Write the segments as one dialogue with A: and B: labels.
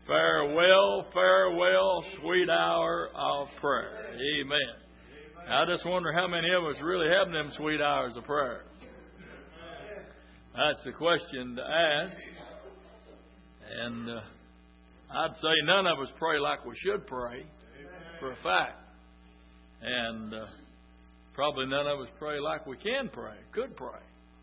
A: Farewell, farewell, sweet hour of prayer. Amen. I just wonder how many of us really have them sweet hours of prayer. That's the question to ask. And I'd say none of us pray like we should pray, for a fact. And probably none of us pray like we can pray, could pray.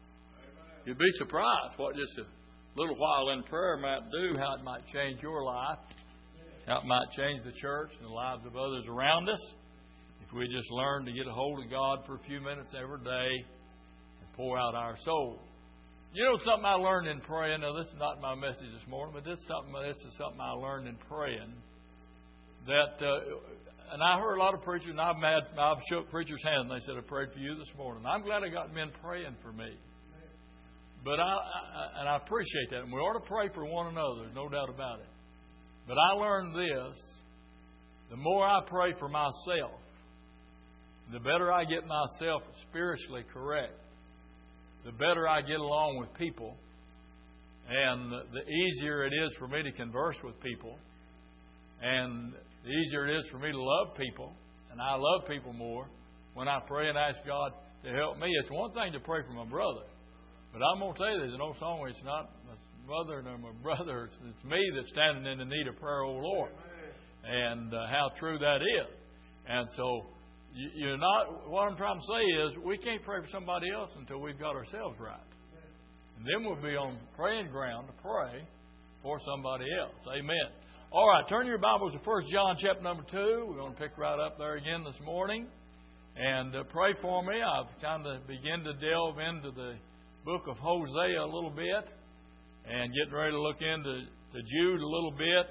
A: You'd be surprised what just a little while in prayer might do, how it might change your life, how it might change the church and the lives of others around us. If we just learn to get a hold of God for a few minutes every day and pour out our soul. You know something I learned in praying? Now, this is not my message this morning, but this is something I learned in praying. That, and I heard a lot of preachers, and I've shook preachers' hands, and they said, I prayed for you this morning. I'm glad I got men praying for me. But I appreciate that. And we ought to pray for one another. There's no doubt about it. But I learned this. The more I pray for myself, the better I get myself spiritually correct. The better I get along with people. And the easier it is for me to converse with people. And the easier it is for me to love people. And I love people more when I pray and ask God to help me. It's one thing to pray for my brother. But I'm going to tell you, there's an old song where it's not my mother nor my brother. It's me that's standing in the need of prayer, O Lord. And how true that is. And so, you're not. What I'm trying to say is, we can't pray for somebody else until we've got ourselves right. And then we'll be on praying ground to pray for somebody else. Amen. All right, turn your Bibles to 1 John chapter number 2. We're going to pick right up there again this morning. And pray for me. I've kind of begun to delve into the book of Hosea a little bit, and getting ready to look into Jude a little bit,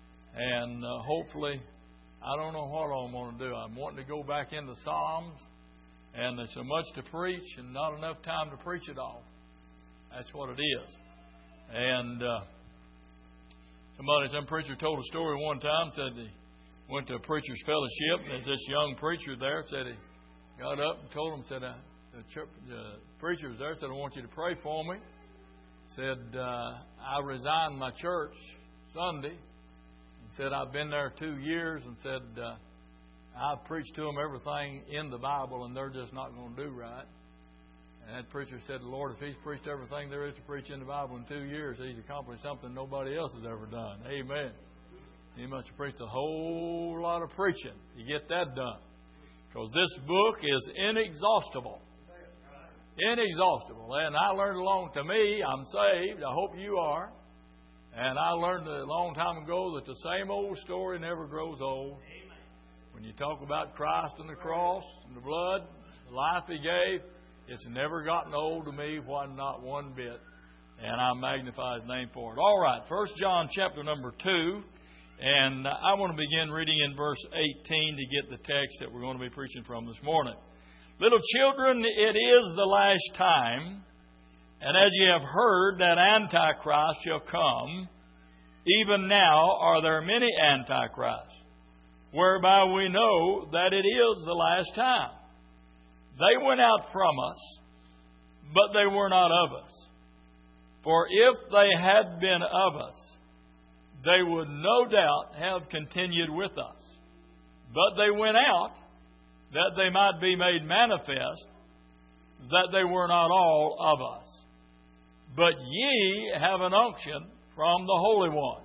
A: and hopefully, I don't know what I'm going to do. I'm wanting to go back into Psalms, and there's so much to preach and not enough time to preach it all. That's what it is. And some preacher told a story one time, said he went to a preacher's fellowship, and there's this young preacher there, said he got up and told him, said, the preacher was there, said, I want you to pray for me. Said, I resigned my church Sunday. And said, I've been there 2 years. And said, I've preached to them everything in the Bible, and they're just not going to do right. And that preacher said, Lord, if he's preached everything there is to preach in the Bible in 2 years, he's accomplished something nobody else has ever done. Amen. He must have preached a whole lot of preaching to get that done. Because this book is inexhaustible. Inexhaustible. And I learned to me, I'm saved. I hope you are. And I learned a long time ago that the same old story never grows old. When you talk about Christ and the cross and the blood, the life He gave, it's never gotten old to me, not one bit. And I magnify His name for it. All right, 1 John chapter number 2. And I want to begin reading in verse 18 to get the text that we're going to be preaching from this morning. Little children, it is the last time, and as ye have heard that Antichrist shall come, even now are there many Antichrists, whereby we know that it is the last time. They went out from us, but they were not of us. For if they had been of us, they would no doubt have continued with us. But they went out, that they might be made manifest, that they were not all of us. But ye have an unction from the Holy One,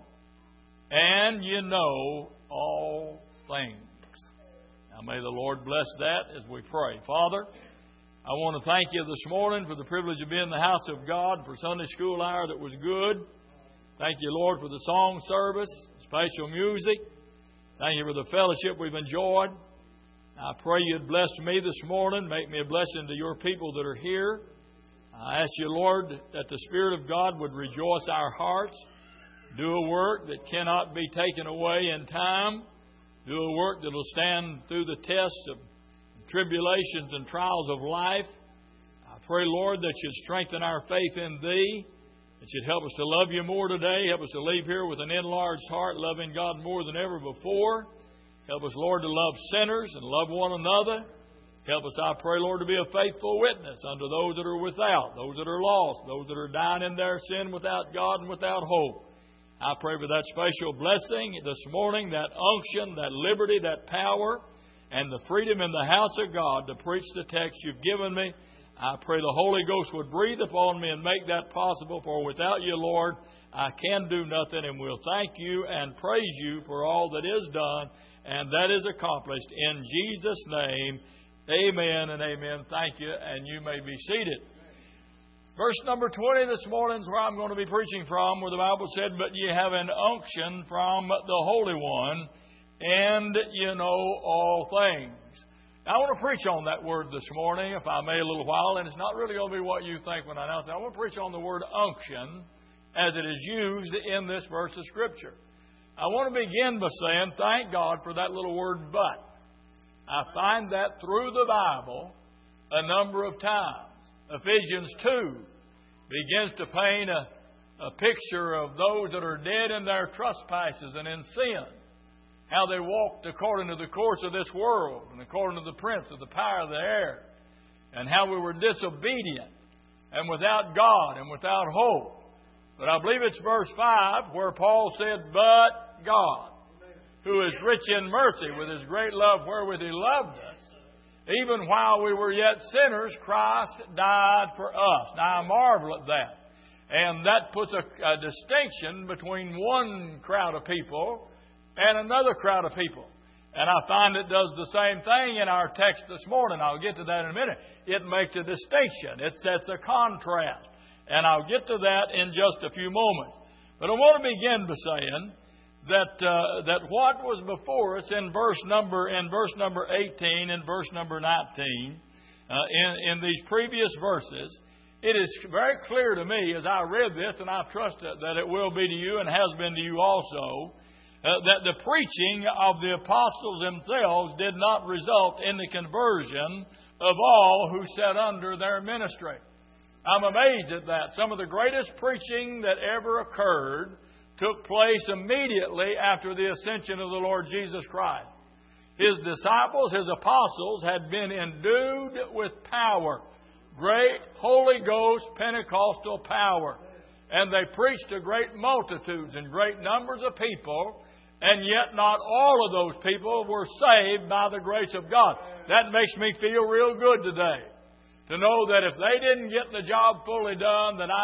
A: and ye know all things. Now may the Lord bless that as we pray. Father, I want to thank You this morning for the privilege of being in the house of God, for Sunday school hour that was good. Thank You, Lord, for the song service, special music. Thank You for the fellowship we've enjoyed. I pray You'd bless me this morning. Make me a blessing to Your people that are here. I ask You, Lord, that the Spirit of God would rejoice our hearts. Do a work that cannot be taken away in time. Do a work that will stand through the tests of tribulations and trials of life. I pray, Lord, that You'd strengthen our faith in Thee. That You'd help us to love You more today. Help us to leave here with an enlarged heart, loving God more than ever before. Help us, Lord, to love sinners and love one another. Help us, I pray, Lord, to be a faithful witness unto those that are without, those that are lost, those that are dying in their sin without God and without hope. I pray for that special blessing this morning, that unction, that liberty, that power, and the freedom in the house of God to preach the text you've given me. I pray the Holy Ghost would breathe upon me and make that possible, for without you, Lord, I can do nothing, and we'll thank you and praise you for all that is done and that is accomplished. In Jesus' name, amen and amen. Thank you, and you may be seated. Verse number 20 this morning is where I'm going to be preaching from, where the Bible said, "But ye have an unction from the Holy One, and you know all things." Now, I want to preach on that word this morning, if I may, a little while, and it's not really going to be what you think when I announce it. I want to preach on the word unction as it is used in this verse of Scripture. I want to begin by saying, thank God for that little word, "but." I find that through the Bible a number of times. Ephesians 2 begins to paint a picture of those that are dead in their trespasses and in sin. How they walked according to the course of this world and according to the prince of the power of the air. And how we were disobedient and without God and without hope. But I believe it's verse 5 where Paul said, "But God, who is rich in mercy, with His great love wherewith He loved us, even while we were yet sinners, Christ died for us." Now, I marvel at that. And that puts a distinction between one crowd of people and another crowd of people. And I find it does the same thing in our text this morning. I'll get to that in a minute. It makes a distinction. It sets a contrast. And I'll get to that in just a few moments. But I want to begin by saying that what was before us in verse number 18 and verse number 19, in these previous verses, it is very clear to me as I read this, and I trust that it will be to you and has been to you also, that the preaching of the apostles themselves did not result in the conversion of all who sat under their ministry. I'm amazed at that. Some of the greatest preaching that ever occurred took place immediately after the ascension of the Lord Jesus Christ. His disciples, His apostles, had been endued with power, great Holy Ghost Pentecostal power. And they preached to great multitudes and great numbers of people, and yet not all of those people were saved by the grace of God. That makes me feel real good today, to know that if they didn't get the job fully done, then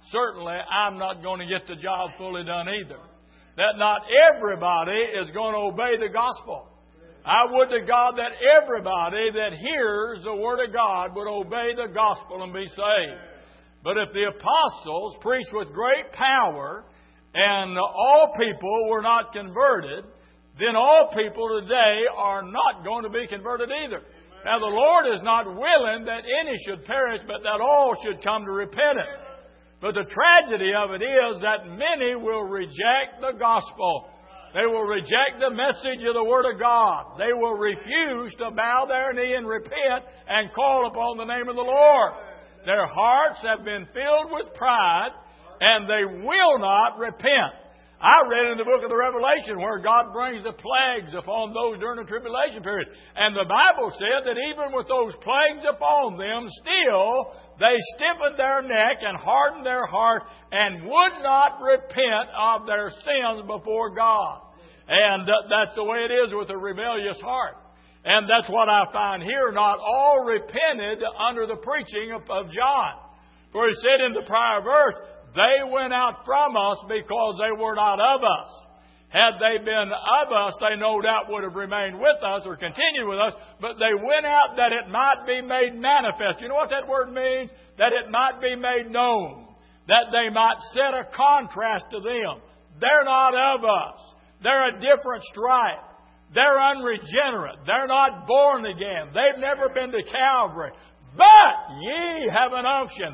A: I'm not going to get the job fully done either. That not everybody is going to obey the gospel. I would to God that everybody that hears the Word of God would obey the gospel and be saved. But if the apostles preached with great power and all people were not converted, then all people today are not going to be converted either. Now, the Lord is not willing that any should perish, but that all should come to repentance. But the tragedy of it is that many will reject the gospel. They will reject the message of the Word of God. They will refuse to bow their knee and repent and call upon the name of the Lord. Their hearts have been filled with pride, and they will not repent. I read in the book of the Revelation where God brings the plagues upon those during the tribulation period. And the Bible said that even with those plagues upon them, still they stiffened their neck and hardened their heart and would not repent of their sins before God. And that's the way it is with a rebellious heart. And that's what I find here. Not all repented under the preaching of John. For he said in the prior verse, "They went out from us because they were not of us." Had they been of us, they no doubt would have remained with us or continued with us. But they went out that it might be made manifest. You know what that word means? That it might be made known. That they might set a contrast to them. They're not of us. They're a different stripe. They're unregenerate. They're not born again. They've never been to Calvary. But ye have an unction.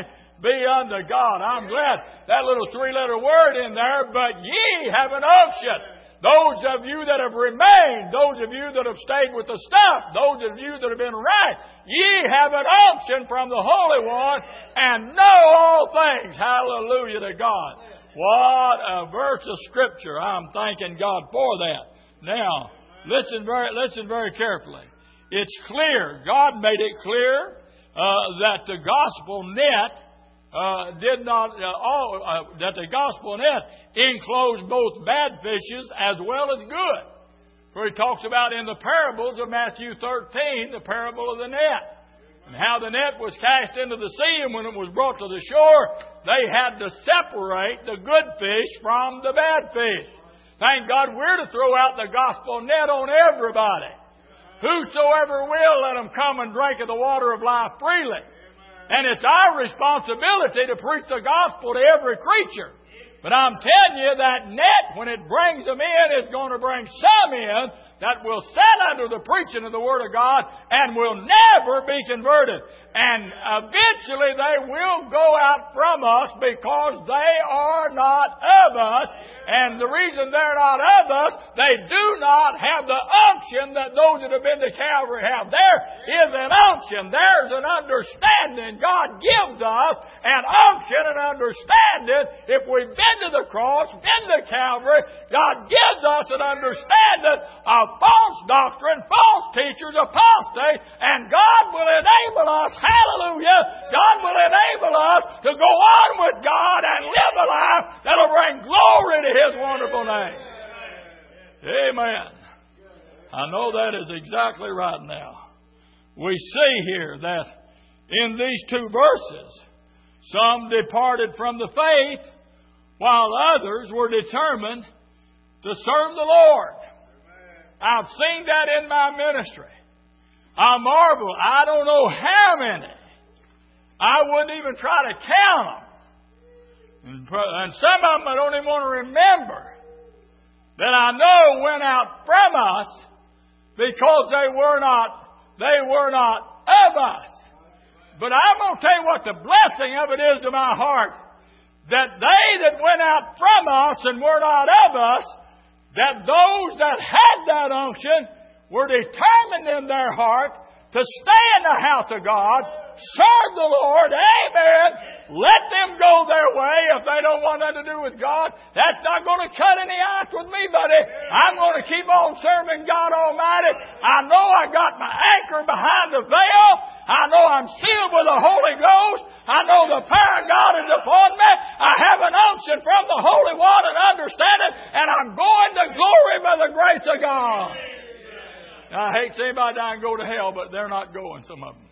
A: Be unto God. I'm glad that little 3-letter word in there, but ye have an unction. Those of you that have remained, those of you that have stayed with the stuff, those of you that have been right, ye have an unction from the Holy One and know all things. Hallelujah to God. What a verse of Scripture. I'm thanking God for that. Now, listen very carefully. It's clear. God made it clear that the gospel net that the gospel net enclosed both bad fishes as well as good. For he talks about in the parables of Matthew 13, the parable of the net, and how the net was cast into the sea, and when it was brought to the shore, they had to separate the good fish from the bad fish. Thank God we're to throw out the gospel net on everybody. Whosoever will, let them come and drink of the water of life freely. And it's our responsibility to preach the gospel to every creature. But I'm telling you, that net, when it brings them in, is going to bring some in that will sit under the preaching of the Word of God and will never be converted. And eventually they will go out from us because they are not of us. And the reason they're not of us, they do not have the unction that those that have been to Calvary have. There is an unction. There's an understanding. God gives us an unction and understanding. If we've been to the cross, been to Calvary, God gives us an understanding of false doctrine, false teachers, apostates, and God will enable us, hallelujah, God will enable us to go on with God and live a life that'll bring glory to His wonderful name. Amen. I know that is exactly right now. We see here that in these two verses, some departed from the faith, while others were determined to serve the Lord. I've seen that in my ministry. I marvel. I don't know how many. I wouldn't even try to count them. And some of them I don't even want to remember that I know went out from us because they were not of us. But I'm going to tell you what the blessing of it is to my heart. That they that went out from us and were not of us, that those that had that unction were determined in their heart to stay in the house of God, serve the Lord, amen. Let them go their way if they don't want nothing to do with God. That's not going to cut any ice with me, buddy. I'm going to keep on serving God Almighty. I know I got my anchor behind the veil. I know I'm sealed with the Holy Ghost. I know the power of God is upon me. I have an unction from the Holy One and understanding, and I'm going to glory by the grace of God. Now, I hate to see anybody die and go to hell, but they're not going, some of them.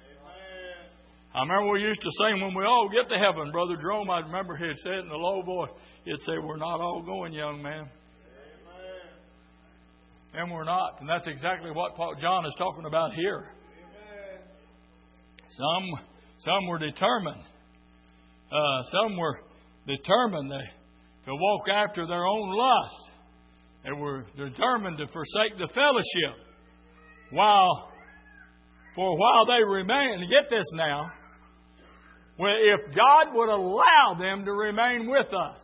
A: I remember we used to sing when we all get to heaven. Brother Jerome, I remember he had said in a low voice, he'd say, we're not all going, young man. And we're not. And that's exactly what John is talking about here. Some were determined. Some were determined to walk after their own lust. They were determined to forsake the fellowship. While they remain, get this now, if God would allow them to remain with us,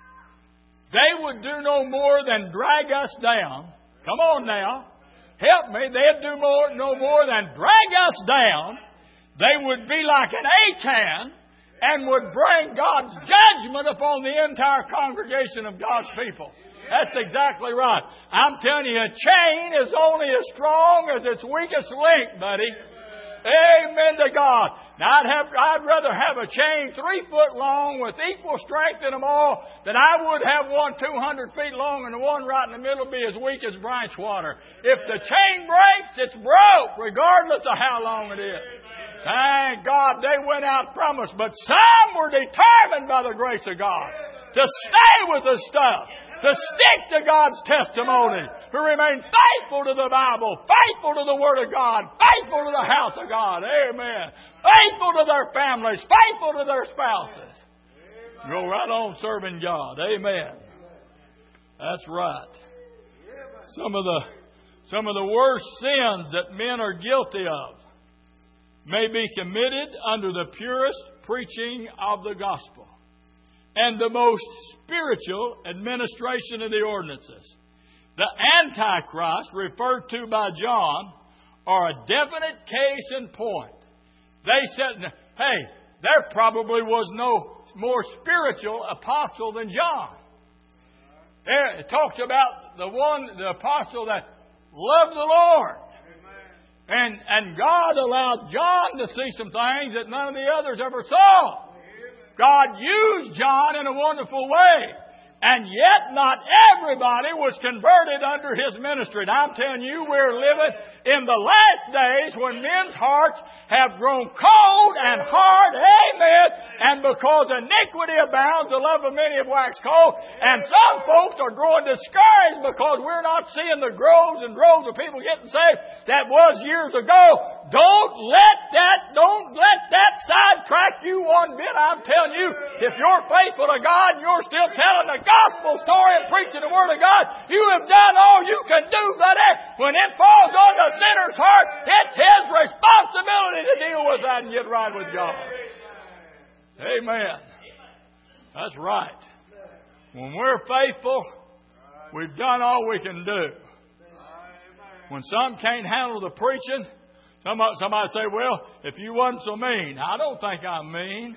A: they would do no more than drag us down. Come on now. Help me. They'd do no more than drag us down. They would be like an Achan and would bring God's judgment upon the entire congregation of God's people. That's exactly right. I'm telling you, a chain is only as strong as its weakest link, buddy. Amen to God. Now, I'd rather have a chain 3 foot long with equal strength in them all than I would have one 200 feet long and the one right in the middle be as weak as branch water. If the chain breaks, it's broke, regardless of how long it is. Thank God they went out from us, but some were determined by the grace of God to stay with the stuff, to stick to God's testimony, to remain faithful to the Bible, faithful to the Word of God, faithful to the house of God. Amen. Faithful to their families, faithful to their spouses. Go right on serving God. Amen. That's right. Some of the worst sins that men are guilty of may be committed under the purest preaching of the gospel and the most spiritual administration of the ordinances. The Antichrist referred to by John are a definite case in point. They said, hey, there probably was no more spiritual apostle than John. It talks about the apostle that loved the Lord. And God allowed John to see some things that none of the others ever saw. God used John in a wonderful way. And yet not everybody was converted under his ministry. And I'm telling you, we're living in the last days when men's hearts have grown cold and hard. Amen. And because iniquity abounds, the love of many have waxed cold. And some folks are growing discouraged because we're not seeing the groves and droves of people getting saved that was years ago. Don't let that sidetrack you one bit. I'm telling you, if you're faithful to God and you're still telling the gospel story and preaching the Word of God, you have done all you can do, buddy. When it falls on the sinner's heart, it's his responsibility to deal with that and get right with God. Amen. That's right. When we're faithful, we've done all we can do. When some can't handle the preaching, somebody say, well, if you wasn't so mean. I don't think I'm mean.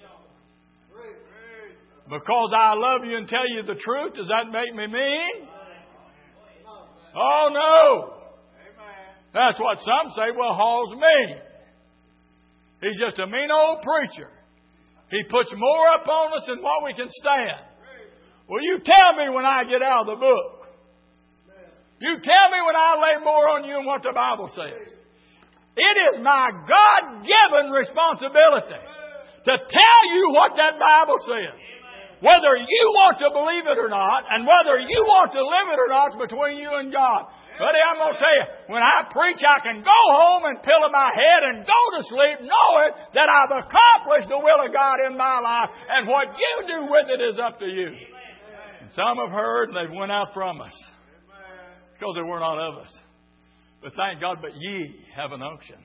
A: Because I love you and tell you the truth, does that make me mean? Oh, no. That's what some say. Well, Hall's mean. He's just a mean old preacher. He puts more up on us than what we can stand. Well, you tell me when I get out of the book. You tell me when I lay more on you than what the Bible says. It is my God-given responsibility to tell you what that Bible says. Whether you want to believe it or not, and whether you want to live it or not, it's between you and God. Buddy, I'm going to tell you, when I preach, I can go home and pillow my head and go to sleep knowing that I've accomplished the will of God in my life, and what you do with it is up to you. And some have heard and they've went out from us because they were not of us. But thank God, but ye have an unction.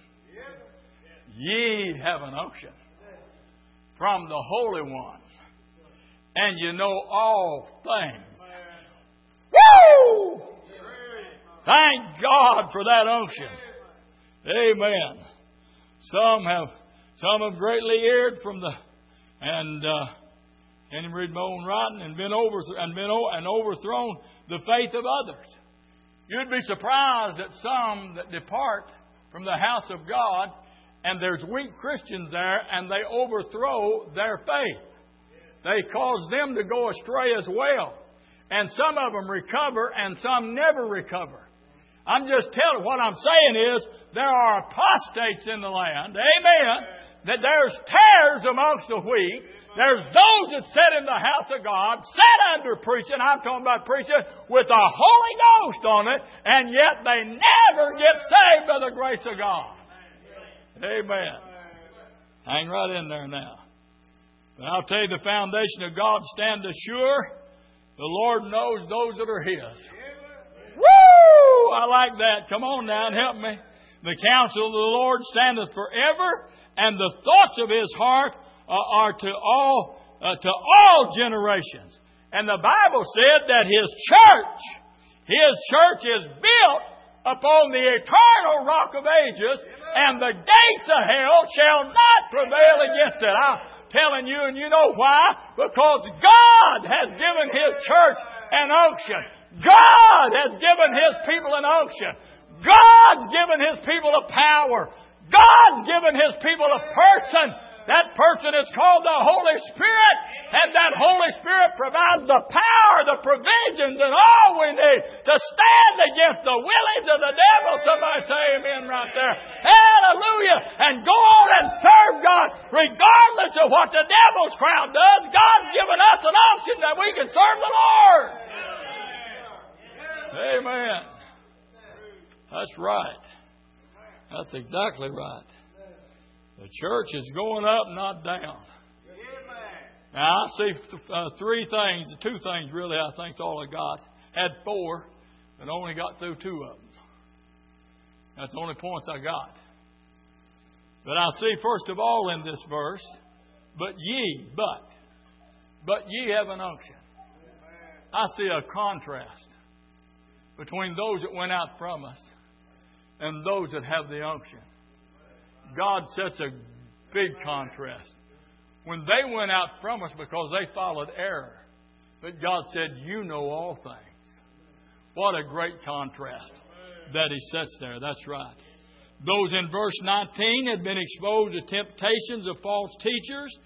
A: Ye have an unction from the Holy One. And you know all things. Woo! Thank God for that unction. Amen. Some have greatly erred from the and can't even read my own writing and overthrown the faith of others. You'd be surprised at some that depart from the house of God, and there's weak Christians there, and they overthrow their faith. They cause them to go astray as well. And some of them recover and some never recover. I'm just telling, what I'm saying is, there are apostates in the land. Amen. That there's tares amongst the wheat. There's those that sit in the house of God, sit under preaching. I'm talking about preaching with the Holy Ghost on it. And yet they never get saved by the grace of God. Amen. Hang right in there now. And I'll tell you, the foundation of God stand assured. The Lord knows those that are His. Woo! I like that. Come on now and help me. The counsel of the Lord standeth forever, and the thoughts of His heart are to all generations. And the Bible said that His church is built upon the eternal rock of ages, and the gates of hell shall not prevail against it. I'm telling you, and you know why? Because God has given His church an unction. God has given His people an unction. God's given His people a power. God's given His people a person. That person is called the Holy Spirit. And that Holy Spirit provides the power, the provisions, and all we need to stand against the willings of the devil. Somebody say amen right there. Hallelujah. And go on and serve God regardless of what the devil's crowd does. God's given us an option that we can serve the Lord. Amen. That's right. That's exactly right. The church is going up, not down. Now, I see two things really I think's all I got. Had 4, but only got through 2 of them. That's the only points I got. But I see, first of all, in this verse, but ye have an unction. I see a contrast between those that went out from us and those that have the unction. God sets a big contrast. When they went out from us because they followed error, but God said, you know all things. What a great contrast that He sets there. That's right. Those in verse 19 had been exposed to temptations of false teachers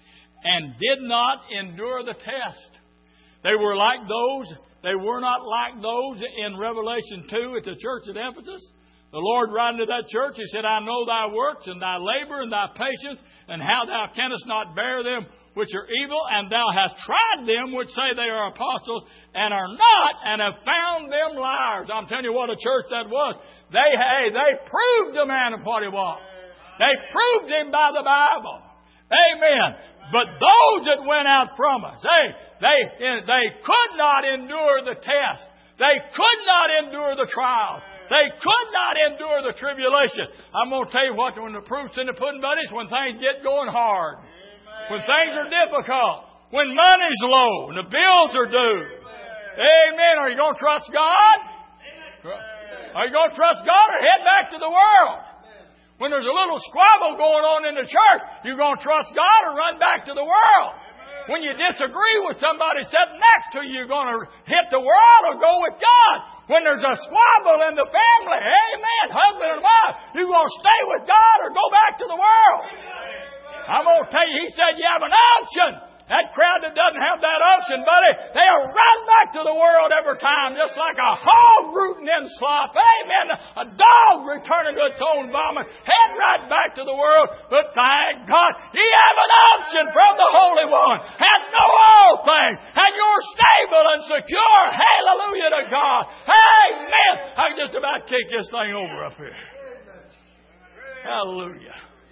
A: and did not endure the test. They were not like those in Revelation 2 at the church at Ephesus. The Lord writing to that church, He said, I know thy works and thy labor and thy patience, and how thou canst not bear them which are evil, and thou hast tried them which say they are apostles and are not, and have found them liars. I'm telling you what a church that was. They proved the man of what he was. They proved him by the Bible. Amen. But those that went out from us, they could not endure the test. They could not endure the trial. They could not endure the tribulation. I'm going to tell you what, when the proof's in the pudding, buddies, when things get going hard, when things are difficult, when money's low and the bills are due. Amen. Are you going to trust God? Are you going to trust God or head back to the world? When there's a little squabble going on in the church, you're going to trust God or run back to the world. When you disagree with somebody sitting next to you, you're going to hit the world or go with God. When there's a squabble in the family, amen, husband and wife, you're going to stay with God or go back to the world. I'm going to tell you, He said you have an option. That crowd that doesn't have that option, buddy, they'll run back to the world every time, just like a hog rooting in slop. Amen. A dog returning to its own vomit. Head right back to the world. But thank God, you have an option from the Holy One. And know all things. And you're stable and secure. Hallelujah to God. Amen. I can just about kick this thing over up here. Hallelujah.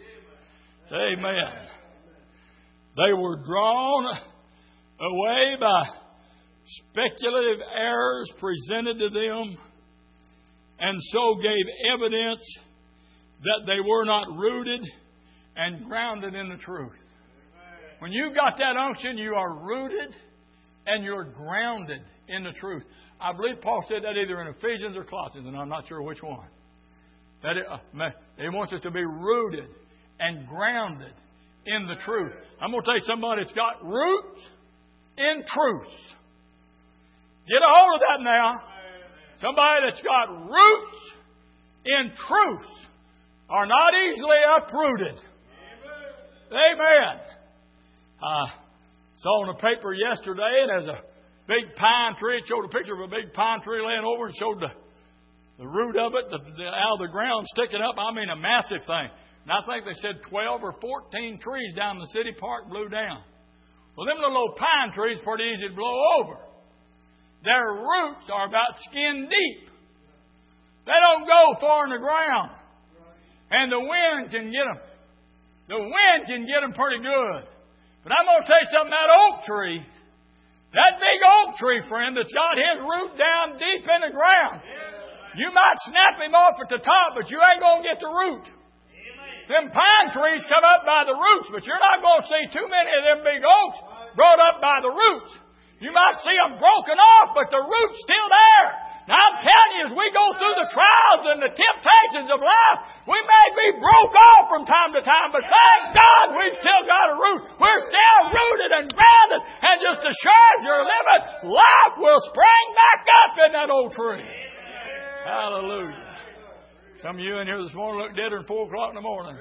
A: Amen. They were drawn away by speculative errors presented to them, and so gave evidence that they were not rooted and grounded in the truth. When you got that unction, you are rooted and you're grounded in the truth. I believe Paul said that either in Ephesians or Colossians, and I'm not sure which one. That He wants us to be rooted and grounded in the truth. I'm going to tell you somebody that's got roots in truth. Get a hold of that now. Somebody that's got roots in truth are not easily uprooted. Amen. I saw on the paper yesterday, and there's a big pine tree. It showed a picture of a big pine tree laying over and showed the root of it out of the ground sticking up. I mean, a massive thing. And I think they said 12 or 14 trees down in the city park blew down. Well, them little old pine trees pretty easy to blow over. Their roots are about skin deep. They don't go far in the ground. And the wind can get them. The wind can get them pretty good. But I'm going to tell you something, that oak tree, that big oak tree, friend, that's got his root down deep in the ground. You might snap him off at the top, but you ain't going to get the root. Them pine trees come up by the roots, but you're not going to see too many of them big oaks brought up by the roots. You might see them broken off, but the root's still there. Now I'm telling you, as we go through the trials and the temptations of life, we may be broke off from time to time, but thank God we've still got a root. We're still rooted and grounded, and just as sure as you're living, life will spring back up in that old tree. Hallelujah. Some of you in here this morning look deader than 4 o'clock in the morning.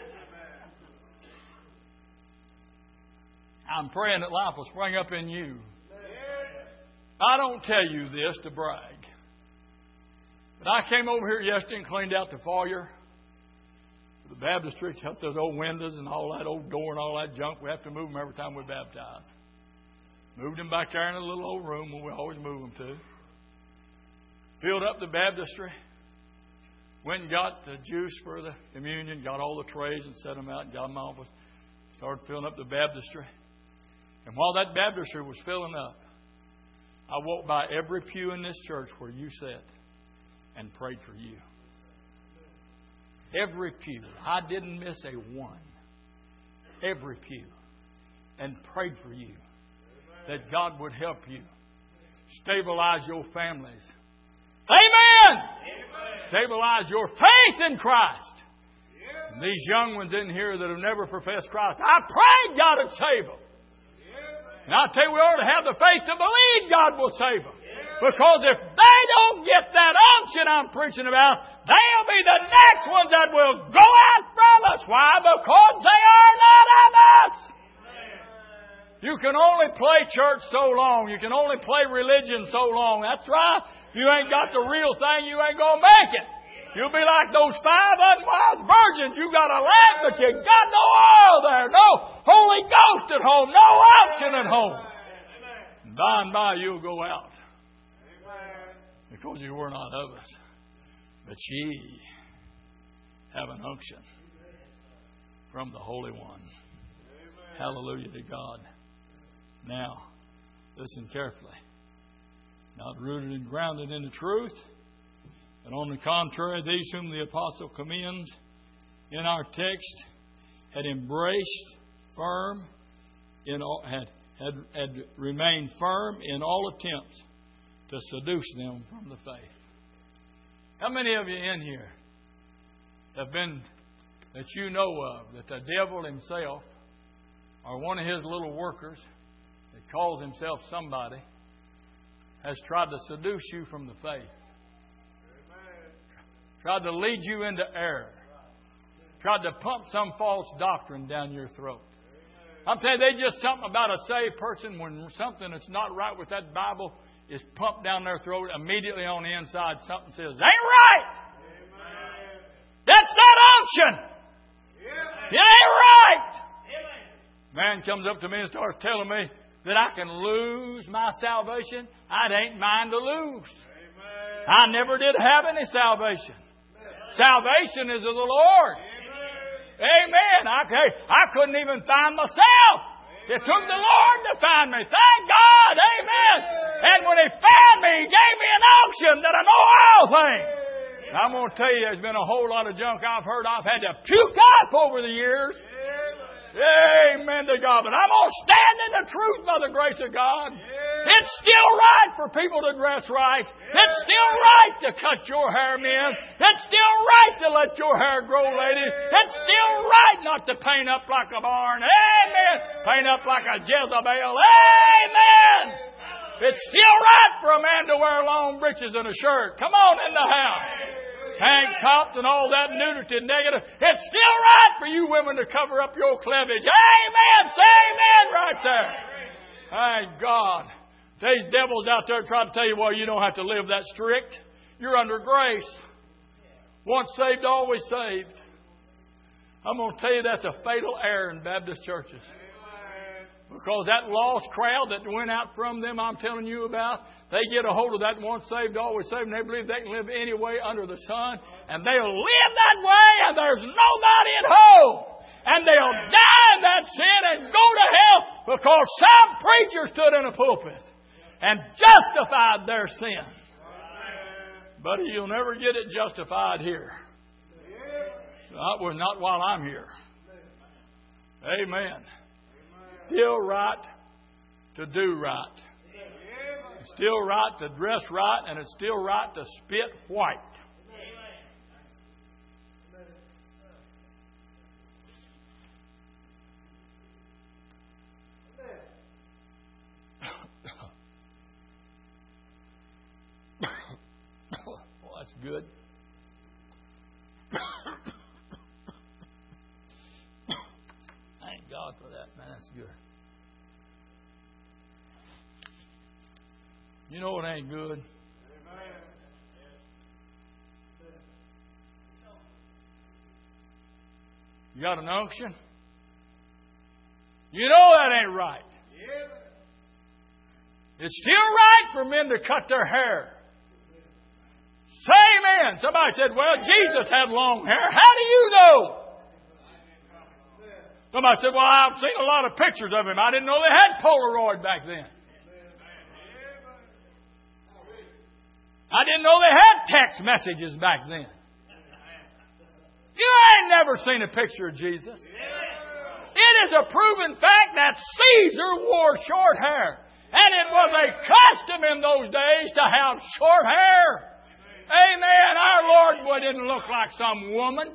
A: I'm praying that life will spring up in you. I don't tell you this to brag. But I came over here yesterday and cleaned out the foyer. The baptistry, up those old windows and all that old door and all that junk. We have to move them every time we baptize. Moved them back there in a little old room where we always move them to. Filled up the baptistry. Went and got the juice for the communion, got all the trays and set them out and got them off. Started filling up the baptistry. And while that baptistry was filling up, I walked by every pew in this church where you sat and prayed for you. Every pew. I didn't miss a one. Every pew. And prayed for you. That God would help you. Stabilize your families. Amen! Stabilize your faith in Christ. And these young ones in here that have never professed Christ, I pray God would save them. And I tell you, we ought to have the faith to believe God will save them. Because if they don't get that unction I'm preaching about, they'll be the next ones that will go out from us. Why? Because they are not of us. You can only play church so long. You can only play religion so long. That's right. If you ain't got the real thing, you ain't going to make it. You'll be like those 5 unwise virgins. You got a lamp, but you got no oil there. No Holy Ghost at home. No unction at home. And by and by you'll go out. Because you were not of us. But ye have an unction from the Holy One. Hallelujah to God. Now, listen carefully. Not rooted and grounded in the truth, but on the contrary, these whom the apostle commends in our text had embraced firm in all, had remained firm in all attempts to seduce them from the faith. How many of you in here have been, that you know of, that the devil himself or one of his little workers that calls himself somebody has tried to seduce you from the faith? Tried to lead you into error. Tried to pump some false doctrine down your throat. I'm telling you, there's just something about a saved person when something that's not right with that Bible is pumped down their throat, immediately on the inside something says, ain't right. Amen. That's not unction. It ain't right. Man comes up to me and starts telling me that I can lose my salvation. I ain't mine to lose. Amen. I never did have any salvation. Salvation is of the Lord. Amen. I couldn't even find myself. It took the Lord to find me. Thank God. Amen. And when He found me, He gave me an unction that I know all things. I'm going to tell you, there's been a whole lot of junk I've heard I've had to puke up over the years. Amen to God. But I'm going to stand in the truth by the grace of God. It's still right for people to dress right. It's still right to cut your hair, men. It's still right to let your hair grow, ladies. It's still right not to paint up like a barn. Amen. Paint up like a Jezebel. Amen. It's still right for a man to wear long breeches and a shirt. Come on in the house. Tank tops and all that nudity negative. It's still right for you women to cover up your cleavage. Amen. Say amen right there. Thank God. These devils out there try to tell you, well, you don't have to live that strict. You're under grace. Once saved, always saved. I'm going to tell you that's a fatal error in Baptist churches. Because that lost crowd that went out from them, I'm telling you about, they get a hold of that once saved, always saved, and they believe they can live any way under the sun. And they'll live that way, and there's nobody at home. And they'll die in that sin and go to hell because some preacher stood in a pulpit and justified their sin. But you'll never get it justified here. Not while I'm here. Amen. Still right to do right. It's still right to dress right, and it's still right to spit white. Well, that's good. Thank God for that, man. That's good. You know it ain't good. You got an unction? You know that ain't right. It's still right for men to cut their hair. Say amen. Somebody said, well, Jesus had long hair. How do you know? Somebody said, well, I've seen a lot of pictures of him. I didn't know they had Polaroid back then. I didn't know they had text messages back then. You ain't never seen a picture of Jesus. It is a proven fact that Caesar wore short hair. And it was a custom in those days to have short hair. Amen. Our Lord didn't look like some woman.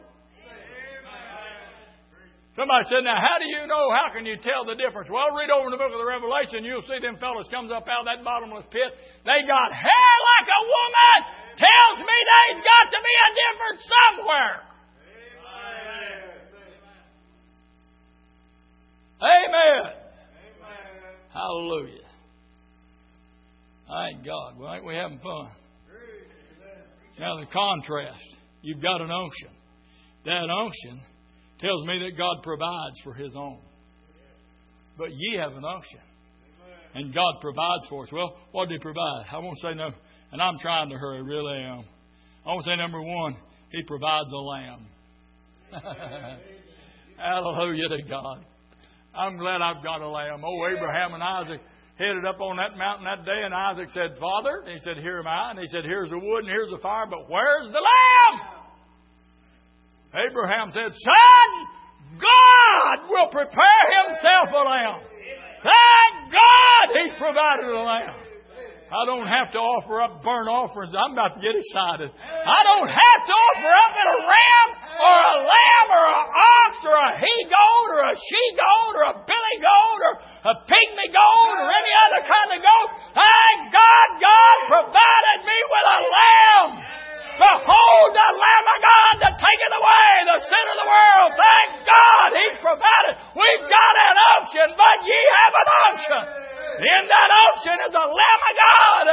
A: Somebody said, now how do you know? How can you tell the difference? Well, read over in the book of the Revelation. You'll see them fellas comes up out of that bottomless pit. They got hair like a woman. Tells me there's got to be a difference somewhere. Amen. Hallelujah. Thank God. Well, ain't we having fun? Now the contrast. You've got an unction. That unction tells me that God provides for His own. But ye have an unction. And God provides for us. Well, what did He provide? I won't say no. And I'm trying to hurry, really am. I want to say number one, He provides a lamb. Hallelujah to God. I'm glad I've got a lamb. Oh, Abraham and Isaac headed up on that mountain that day, and Isaac said, Father, and he said, here am I. And he said, here's the wood and here's the fire, but where's the lamb? Abraham said, Son, God will prepare Himself a lamb. Thank God He's provided a lamb. I don't have to offer up burnt offerings. I'm about to get excited. I don't have to offer up a ram or a lamb or an ox or a he-goat or a she-goat or a billy goat or a pygmy goat or any other kind of goat. Thank God, God provided me with a lamb. Behold the Lamb of God that taketh away the sin of the world. Thank God He's provided. We've got an unction, but ye have an unction. In that unction is the Lamb of God.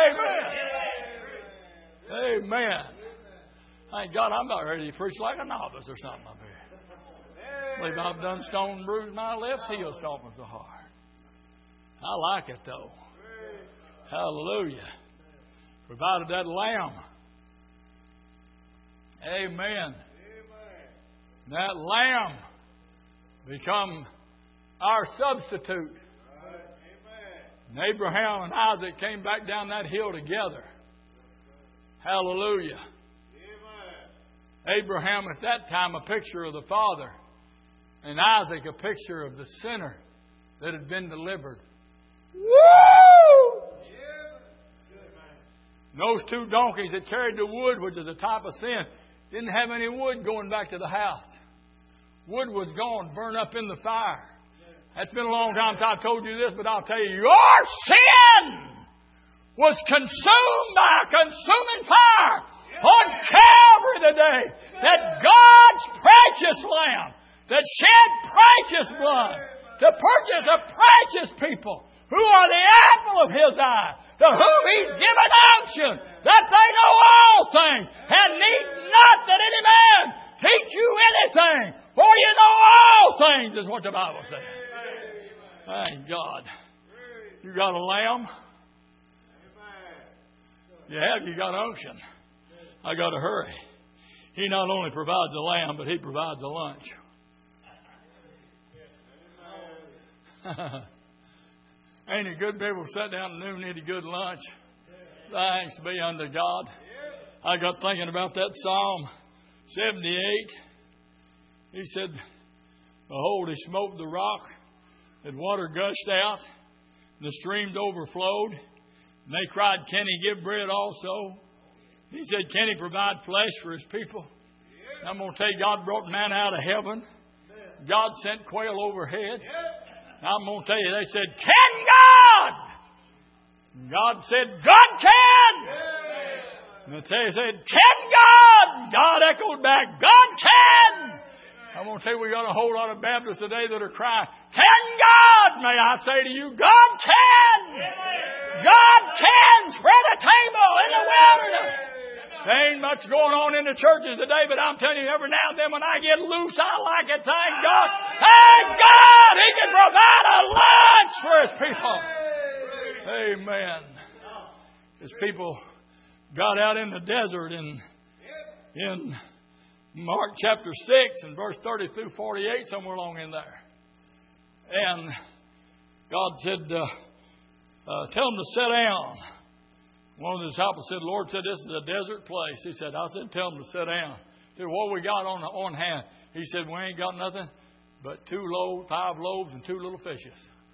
A: Amen. Amen. Thank God I'm not ready to preach like a novice or something up here. I believe I've done stone bruised my left heel stomping so hard. I like it though. Hallelujah. Provided that lamb. Amen. That lamb become our substitute. And Abraham and Isaac came back down that hill together. Hallelujah. Abraham at that time a picture of the Father, and Isaac a picture of the sinner that had been delivered. Woo! And those two donkeys that carried the wood, which is a type of sin, didn't have any wood going back to the house. Wood was gone, burned up in the fire. That's been a long time since I've told you this, but I'll tell you, your sin was consumed by a consuming fire on Calvary today. That God's precious Lamb that shed precious blood to purchase a precious people who are the apple of His eye, to whom He's given unction, that they know all things, and need not that any man teach you anything, for you know all things, is what the Bible says. Thank God. You got a lamb? You have. You got unction. I got to hurry. He not only provides a lamb, but He provides a lunch. Ain't it good people sat down at noon and eat a good lunch? Thanks be unto God. I got thinking about that Psalm 78. He said, Behold, He smote the rock, and water gushed out, and the streams overflowed. And they cried, Can He give bread also? He said, Can He provide flesh for His people? And I'm going to tell you, God brought man out of heaven. God sent quail overhead. And I'm going to tell you, they said, Can God? And God said, God can. And they said, Can God? God echoed back, God can. I'm going to tell you, we got a whole lot of Baptists today that are crying, Can God? May I say to you, God can. God can spread a table in the wilderness. There ain't much going on in the churches today, but I'm telling you, every now and then when I get loose, I like it. Thank God. Thank God He can provide a lunch for His people. Amen. His people got out in the desert in Mark chapter 6 and verse 30 through 48, somewhere along in there. And God said, tell them to sit down. One of the disciples said, Lord said, this is a desert place. He said, I said, tell them to sit down. He said, what we got on hand? He said, we ain't got nothing but 5 loaves and 2 little fishes.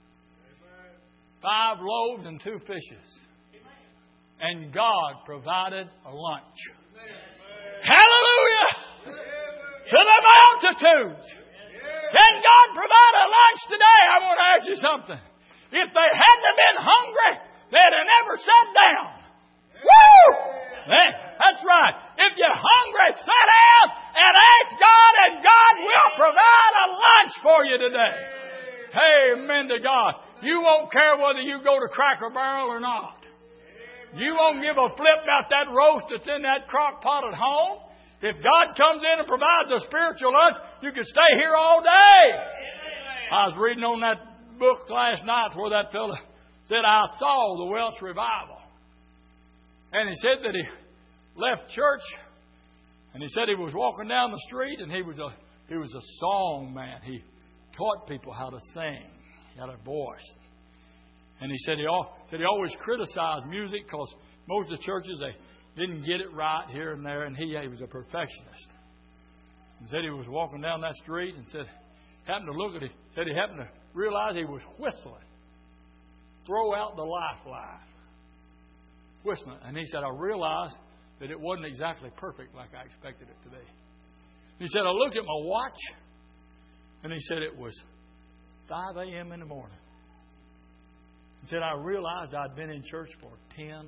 A: 5 loaves and 2 fishes. And God provided a lunch. Hallelujah! To the multitudes. Can God provide a lunch today? I want to ask you something. If they hadn't been hungry, they'd have never sat down. Woo! That's right. If you're hungry, sit down and ask God, and God will provide a lunch for you today. Amen to God.
B: You won't care whether you go to Cracker Barrel or not. You won't give a flip about that roast that's in that crock pot at home. If God comes in and provides a spiritual lunch, you can stay here all day. I was reading on that book last night where that fellow said, I saw the Welsh revival. And he said that he left church and he said he was walking down the street and he was a song man. He taught people how to sing. He had a voice. And he said he always criticized music because most of the churches, they didn't get it right here and there. And he was a perfectionist. He said he was walking down that street and said, happened to look at it. Said he happened to realize he was whistling. Throw out the lifeline. Whistling. And he said, I realized that it wasn't exactly perfect like I expected it to be. He said, I looked at my watch. And he said it was 5 a.m. in the morning. He said, I realized I'd been in church for 10 hours.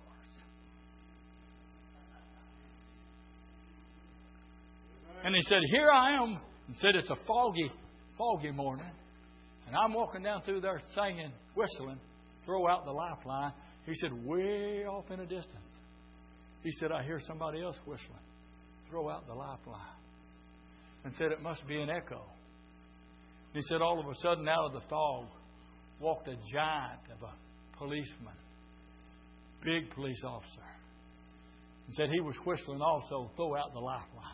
B: And he said, here I am. He said, it's a foggy morning. And I'm walking down through there singing, whistling, throw out the lifeline. He said, way off in a distance. He said, I hear somebody else whistling, throw out the lifeline. And said, it must be an echo. He said, all of a sudden, out of the fog, walked a giant of a policeman, big police officer. And said he was whistling also, throw out the lifeline.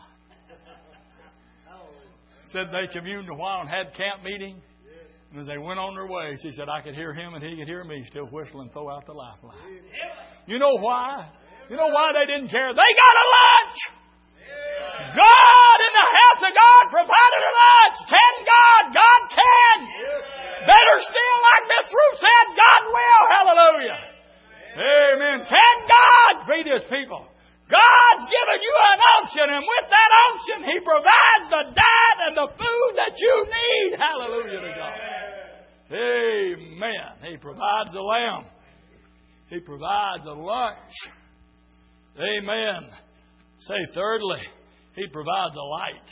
B: Said they communed a while and had camp meeting. And as they went on their ways, he said, I could hear him and he could hear me still whistling, throw out the lifeline. You know why? You know why they didn't care? They got a lunch! God in the house of God provided a lunch. Can God? God can. Better still, like Miss Ruth said, God will. Hallelujah. Amen. Can God feed His people? God's given you an unction, and with that unction, He provides the diet and the food that you need. Hallelujah to God. Amen. He provides the lamb. He provides a lunch. Amen. Say thirdly, He provides a light.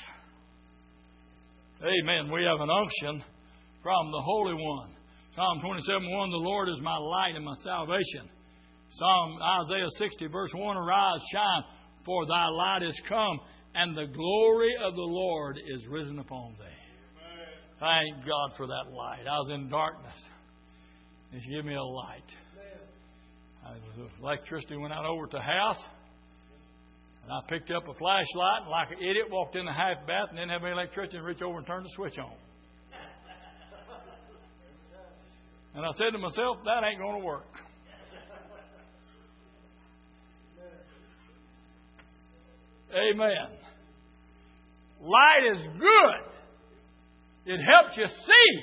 B: Amen. We have an unction from the Holy One. Psalm 27:1, the Lord is my light and my salvation. Isaiah 60, verse 1, arise, shine, for thy light is come, and the glory of the Lord is risen upon thee. Thank God for that light. I was in darkness. He gave me a light. Electricity went out over to the house. And I picked up a flashlight and like an idiot walked in the half bath and didn't have any electricity and reached over and turned the switch on. And I said to myself, that ain't going to work. Amen. Light is good. It helps you see.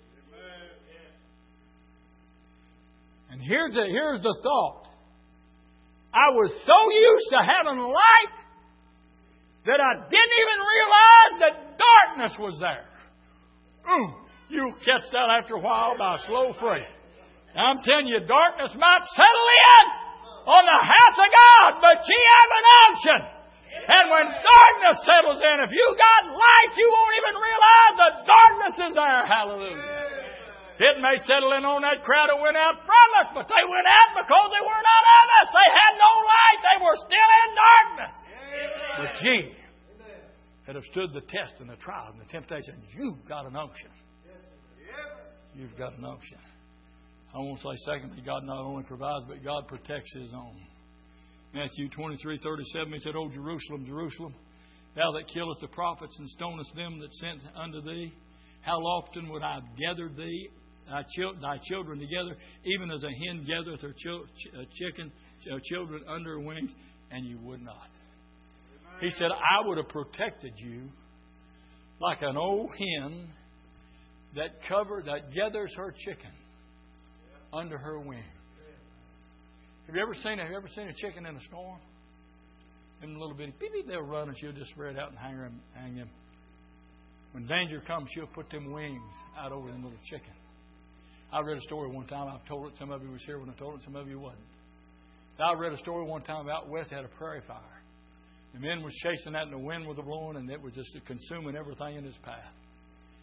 B: And here's the thought. I was so used to having light that I didn't even realize that darkness was there. You catch that after a while by slow freight. I'm telling you, darkness might settle in on the house of God, but ye have an unction. And when darkness settles in, if you got light, you won't even realize that darkness is there. Hallelujah. It may settle in on that crowd that went out from us, but they went out because they were not of us. They had no light. They were still in darkness. But ye that have stood the test and the trial and the temptation, you've got an unction. You've got an unction. I want to say, secondly, God not only provides, but God protects His own. Matthew 23:37, He said, O Jerusalem, Jerusalem, thou that killest the prophets and stonest them that sent unto thee, how often would I have gathered thee, thy children together, even as a hen gathereth her children under her wings, and you would not. He said, I would have protected you like an old hen that gathers her chicken under her wing. Have you ever seen a chicken in a storm? Them little bitty beep, they'll run and she'll just spread out and hang them. When danger comes, she'll put them wings out over them little chicken. I read a story one time. I've told it. Some of you was here when I told it. Some of you wasn't. I read a story one time about west had a prairie fire. The men was chasing that and the wind was blowing and it was just consuming everything in its path.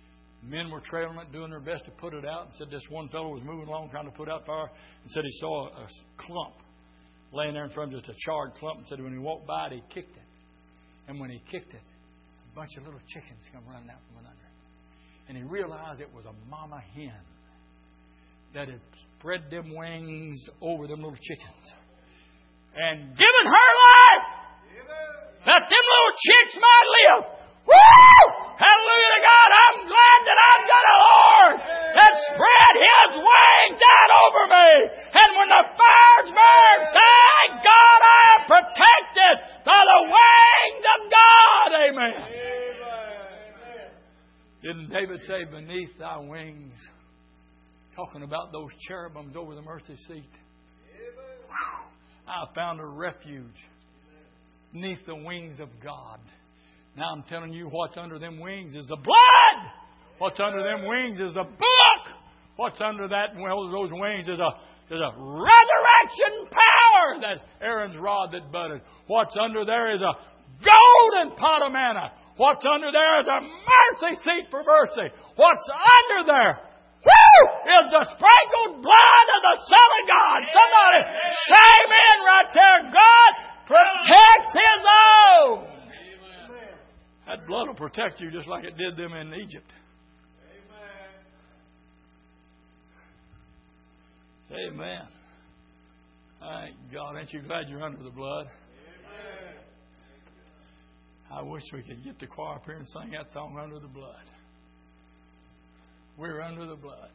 B: Men were trailing it, doing their best to put it out. And said this one fellow was moving along trying to put out fire, and said he saw a clump laying there in front of him, just a charred clump, and said when he walked by it, he kicked it. And when he kicked it, a bunch of little chickens come running out from under it. And he realized it was a mama hen that had spread them wings over them little chickens and given her life that them little chicks might live. Woo! Hallelujah to God. I'm glad that I've got a Lord that spread His wings out over me. And when the fires burn, thank God I am protected by the wings of God. Amen. Didn't David say, beneath thy wings, talking about those cherubims over the mercy seat? I found a refuge beneath the wings of God. Now I'm telling you, what's under them wings is the blood. What's under them wings is the book. What's under those wings is a resurrection power, that Aaron's rod that budded. What's under there is a golden pot of manna. What's under there is a mercy seat for mercy. What's under there, is the sprinkled blood of the Son of God. Somebody say amen right there. God protects His own. That blood will protect you just like it did them in Egypt. Amen. Thank God. Ain't you glad you're under the blood? Amen. I wish we could get the choir up here and sing that song, Under the Blood. We're under the blood.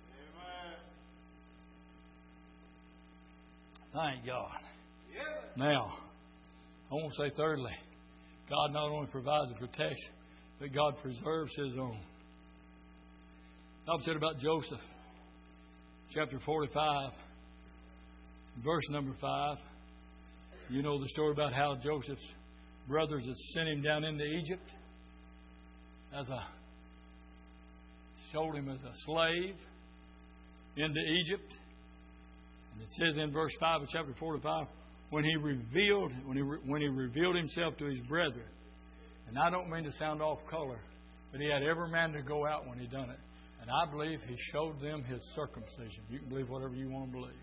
B: Amen. Thank God. Yeah. Now, I want to say thirdly, God not only provides and protects, but God preserves His own. The Bible said about Joseph, chapter 45, verse number 5. You know the story about how Joseph's brothers had sent him down into Egypt sold him as a slave into Egypt. And it says in verse 5 of chapter 45, when he revealed himself to his brethren. And I don't mean to sound off color, but he had every man to go out when he done it. And I believe he showed them his circumcision. You can believe whatever you want to believe.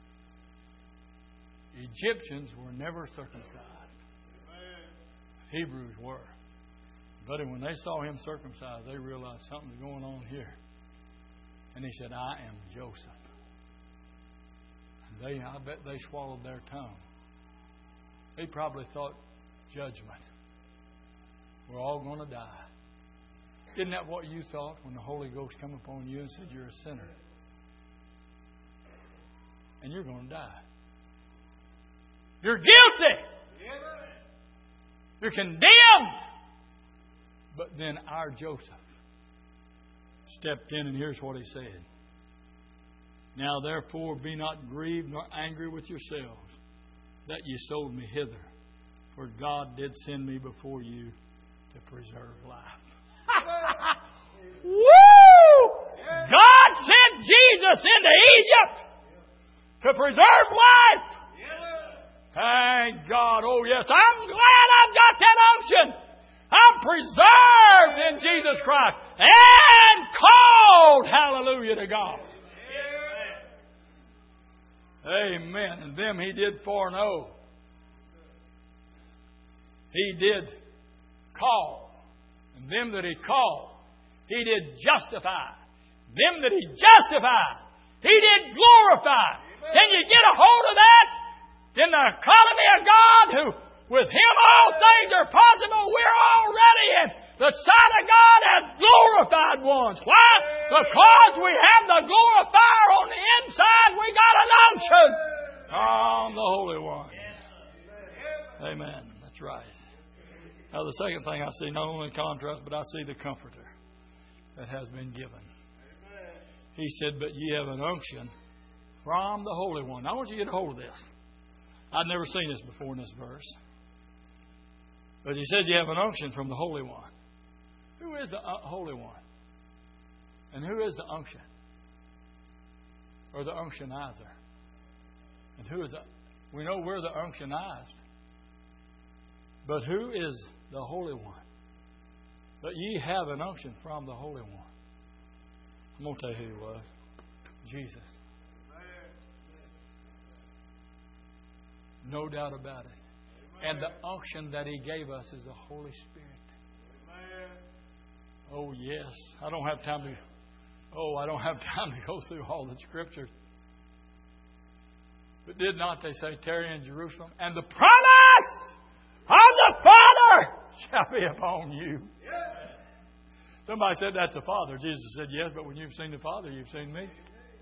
B: Egyptians were never circumcised. Hebrews were. But when they saw him circumcised, they realized something's going on here. And he said, I am Joseph. And I bet they swallowed their tongue. They probably thought, judgment. We're all going to die. Isn't that what you thought when the Holy Ghost came upon you and said you're a sinner? And you're going to die. You're guilty. You're condemned. But then our Joseph stepped in, and here's what he said. Now therefore be not grieved nor angry with yourselves that ye sold me hither. For God did send me before you to preserve life. Woo! God sent Jesus into Egypt to preserve life. Thank God. Oh yes, I'm glad I've got that unction. I'm preserved in Jesus Christ and called. Hallelujah to God. Amen. And them He did foreknow. He did call. And them that He called, He did justify. Them that He justified, He did glorify. Can you get a hold of that? In the economy of God, who with Him all things are possible, we're already in the sight of God as glorified ones. Why? Because we have the glorifier on the inside. We got an unction on the Holy One. Amen. That's right. Now the second thing I see, not only contrast, but I see the Comforter that has been given. He said, but ye have an unction from the Holy One. Now I want you to get a hold of this. I'd never seen this before in this verse. But he says you have an unction from the Holy One. Who is the Holy One? And who is the unction? Or the unctionizer? And who is we know we're the unctionized. But who is the Holy One? But ye have an unction from the Holy One. I'm going to tell you who He was. Jesus. No doubt about it. And the unction that He gave us is the Holy Spirit. Oh, yes. I don't have time to go through all the Scriptures. But did not they say, tarry in Jerusalem, and the promise of the Father shall be upon you. Somebody said, that's the Father. Jesus said, yes, but when you've seen the Father, you've seen me.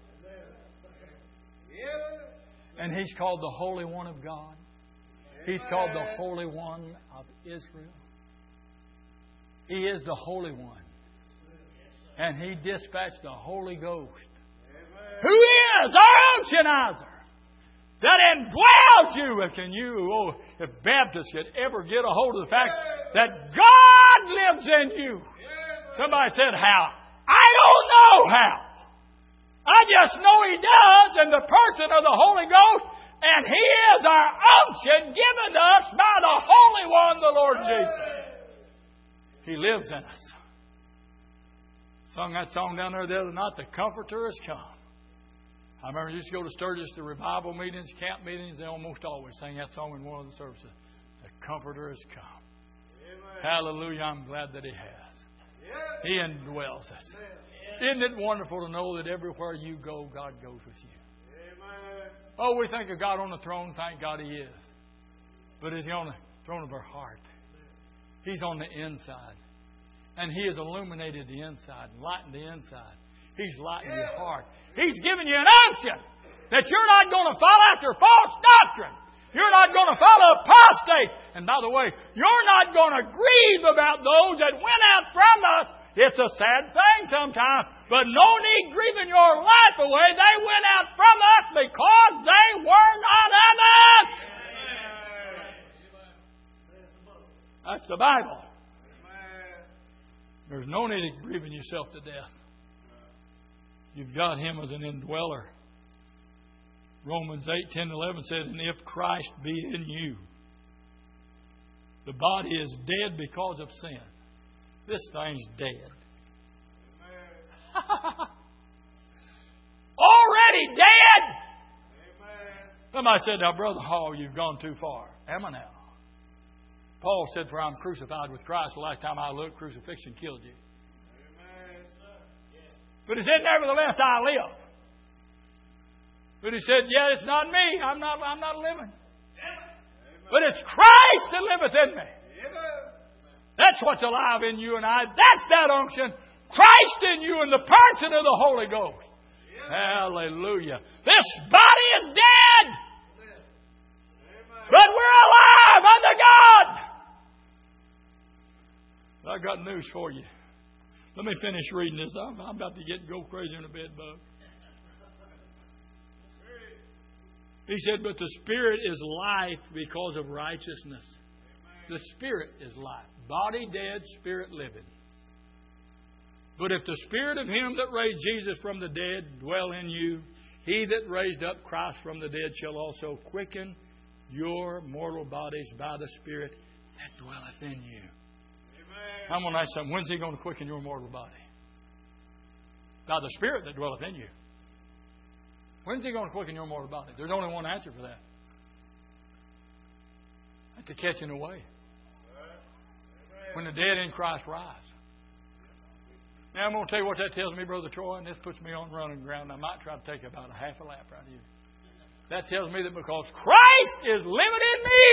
B: And He's called the Holy One of God. He's called the Holy One of Israel. He is the Holy One. And He dispatched the Holy Ghost, who is our unctionizer, that indwells you. If Baptists could ever get a hold of the fact that God lives in you. Somebody said, how? I don't know how. I just know He does in the person of the Holy Ghost, and He is our unction given to us by the Holy One, the Lord Jesus. He lives in us. Sung that song down there the other night, The Comforter has come. I remember I used to go to Sturgis to revival meetings, camp meetings. They almost always sang that song in one of the services. The Comforter has come. Amen. Hallelujah. I'm glad that He has. He indwells us. Isn't it wonderful to know that everywhere you go, God goes with you? Amen. Oh, we think of God on the throne. Thank God He is. But is He on the throne of our heart? He's on the inside. And He has illuminated the inside, lightened the inside. He's lightened your heart. He's given you an unction that you're not going to follow after false doctrine. You're not going to follow apostates. And by the way, you're not going to grieve about those that went out from us. It's a sad thing sometimes, but no need grieving your life away. They went out from us because they were not of us. That's the Bible. There's no need of grieving yourself to death. You've got Him as an indweller. Romans 8:10-11 says, and if Christ be in you, the body is dead because of sin. This thing's dead. Already dead. Somebody said, now, Brother Hall, you've gone too far. Am I now? Paul said, for I'm crucified with Christ. The last time I looked, crucifixion killed you. But He said, nevertheless, I live. But He said, yeah, it's not me. I'm not living. But it's Christ that liveth in me. That's what's alive in you and I. That's that unction. Christ in you in the person of the Holy Ghost. Hallelujah. This body is dead. But we're alive unto God. I've got news for you. Let me finish reading this. I'm about to go crazy in a bed bug. He said, but the Spirit is life because of righteousness. The Spirit is life. Body dead, Spirit living. But if the Spirit of Him that raised Jesus from the dead dwell in you, He that raised up Christ from the dead shall also quicken your mortal bodies by the Spirit that dwelleth in you. Amen. I'm going to ask something. When's He going to quicken your mortal body? By the Spirit that dwelleth in you. When's He going to quicken your mortal body? There's only one answer for that. At the catching away. When the dead in Christ rise. Now I'm going to tell you what that tells me, Brother Troy, and this puts me on running ground. I might try to take about a half a lap right here. That tells me that because Christ is living in me,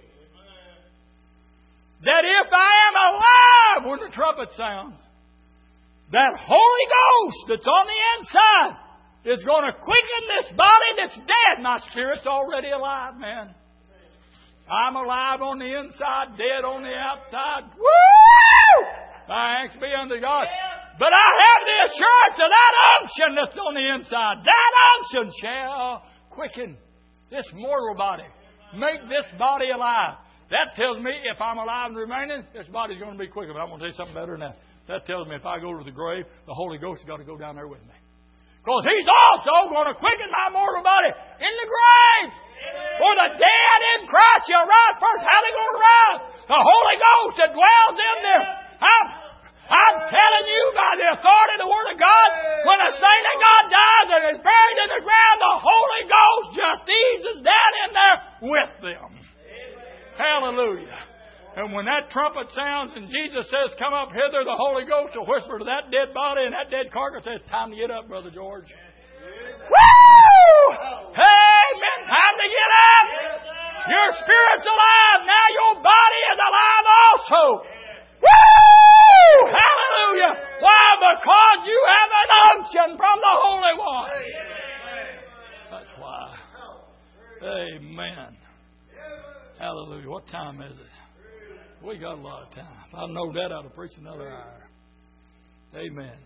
B: that if I am alive when the trumpet sounds, that Holy Ghost that's on the inside is going to quicken this body that's dead. My spirit's already alive, man. I'm alive on the inside, dead on the outside. Woo! Thanks be unto God. But I have the assurance of that unction that's on the inside. That unction shall quicken this mortal body. Make this body alive. That tells me if I'm alive and remaining, this body's going to be quickened. But I'm going to tell you something better than that. That tells me if I go to the grave, the Holy Ghost has got to go down there with me. Because He's also going to quicken my mortal body in the grave. For the dead in Christ shall rise first. How are they going to rise? The Holy Ghost that dwells in them. I'm telling you by the authority of the Word of God, when a saint of God dies and is buried in the ground, the Holy Ghost just eases down in there with them. Hallelujah. And when that trumpet sounds and Jesus says, come up hither, the Holy Ghost will whisper to that dead body and that dead carcass says, time to get up, Brother George. Woo! Amen. Time to get up. Your spirit's alive. Now your body is alive also. Woo! Hallelujah. Why? Because you have an unction from the Holy One. That's why. Amen. Hallelujah. What time is it? We got a lot of time. If I know that, I'd preach another hour. Amen.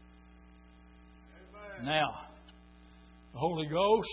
B: Now, the Holy Ghost.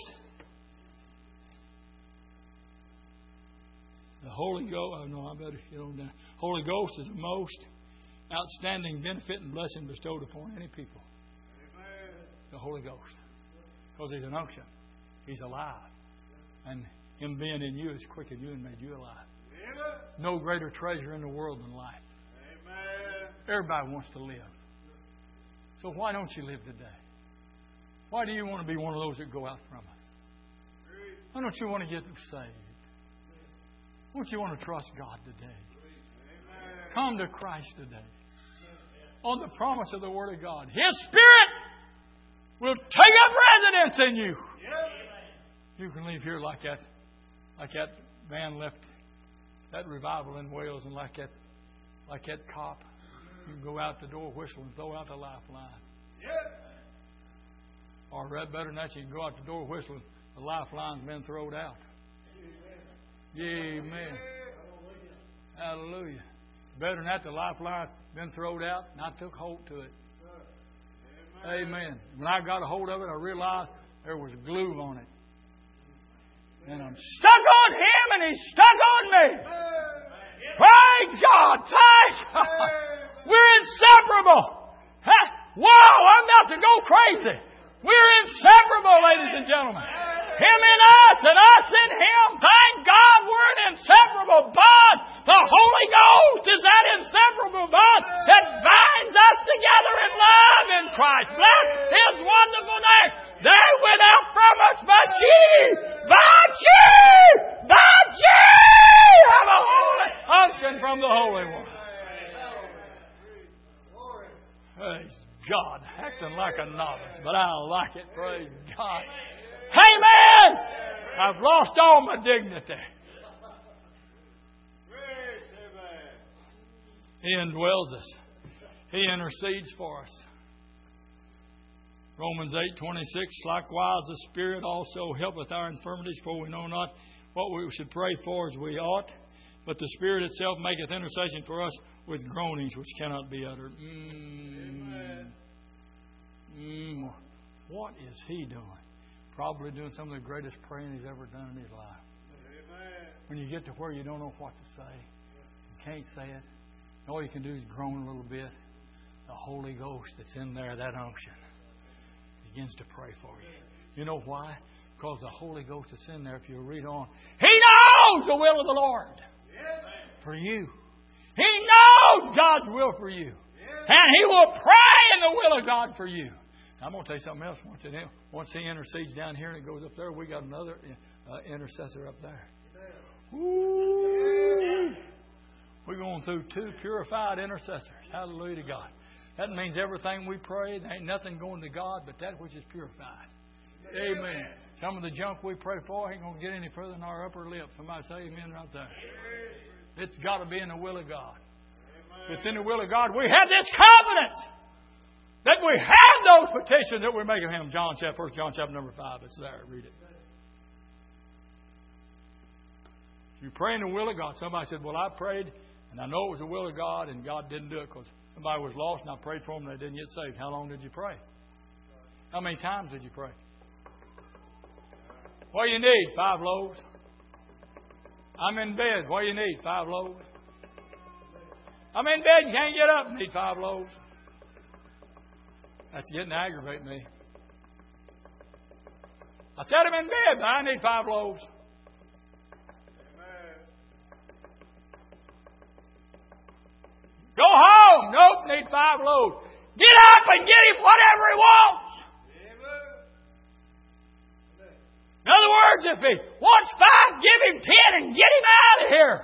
B: The Holy Ghost. Oh no, I better get on down. Holy Ghost is the most outstanding benefit and blessing bestowed upon any people. The Holy Ghost, because He's an unction. He's alive, and Him being in you has quickened you and made you alive. No greater treasure in the world than life. Everybody wants to live. So why don't you live today? Why do you want to be one of those that go out from us? Why don't you want to get saved? Why don't you want to trust God today? Come to Christ today. On the promise of the Word of God. His Spirit will take up residence in you. You can leave here like that man left that revival in Wales, and like that cop, you can go out the door whistle and throw out the lifeline. Or better than that, you can go out the door whistling, the lifeline's been thrown out. Amen. Hallelujah. Better than that, the lifeline's been thrown out, and I took hold to it. Amen. When I got a hold of it, I realized there was glue on it. And I'm stuck on Him, and He's stuck on me. Praise God. Thank God. We're inseparable. Wow, I'm about to go crazy. We're inseparable, ladies and gentlemen. Him in us and us in Him. Thank God we're an inseparable bond. The Holy Ghost is that inseparable bond that binds us together in love in Christ. Bless His wonderful name. They went out from us, but ye have a holy unction from the Holy One. Praise God. Acting like a novice, but I like it. Praise God. Amen. I've lost all my dignity. He indwells us. He intercedes for us. Romans 8:26. Likewise, the Spirit also helpeth our infirmities, for we know not what we should pray for as we ought. But the Spirit itself maketh intercession for us with groanings which cannot be uttered. What is he doing? Probably doing some of the greatest praying he's ever done in his life. When you get to where you don't know what to say, you can't say it, all you can do is groan a little bit. The Holy Ghost that's in there, that unction, begins to pray for you. You know why? Because the Holy Ghost that's in there, if you read on, He knows the will of the Lord for you. He knows God's will for you. And He will pray in the will of God for you. Now, I'm going to tell you something else. Once He intercedes down here and it goes up there, we got another intercessor up there. Ooh. We're going through 2 purified intercessors. Hallelujah to God. That means everything we pray, there ain't nothing going to God but that which is purified. Amen. Some of the junk we pray for ain't going to get any further than our upper lip. Somebody say amen right there. It's got to be in the will of God. If it's in the will of God, we have this confidence that we have those petitions that we're making Him. 1 John chapter number 5. It's there. Read it. You pray in the will of God. Somebody said, well, I prayed and I know it was the will of God and God didn't do it because somebody was lost and I prayed for them and they didn't get saved. How long did you pray? How many times did you pray? What do you need? 5 loaves. I'm in bed. What do you need? 5 loaves. I'm in bed and can't get up. Need 5 loaves. That's getting to aggravate me. I said I'm in bed, but I need 5 loaves. Go home. Nope, ate 5 loaves. Get up and get him whatever he wants. In other words, if he wants 5, give him 10 and get him out of here.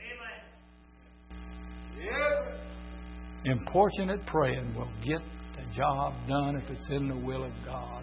B: Importunate praying will get the job done if it's in the will of God.